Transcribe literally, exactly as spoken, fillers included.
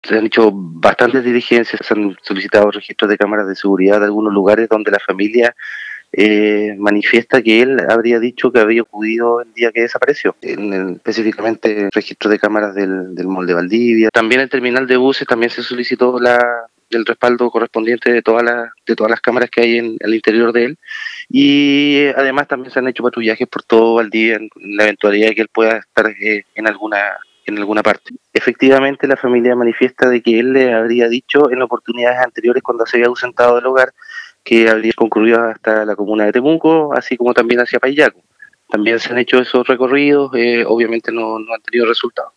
Se han hecho bastantes diligencias, se han solicitado registros de cámaras de seguridad de algunos lugares donde la familia eh, manifiesta que él habría dicho que había acudido el día que desapareció. En el, específicamente registro de cámaras del, del Mall de Valdivia. También el terminal de buses también se solicitó la, el respaldo correspondiente de todas las de todas las cámaras que hay en el interior de él. Y además también se han hecho patrullajes por todo Valdivia en la eventualidad de que él pueda estar eh, en alguna en alguna parte. Efectivamente, la familia manifiesta de que él le habría dicho en oportunidades anteriores cuando se había ausentado del hogar que habría concurrido hasta la comuna de Temuco, así como también hacia Payaco. También se han hecho esos recorridos, eh, obviamente no, no han tenido resultados.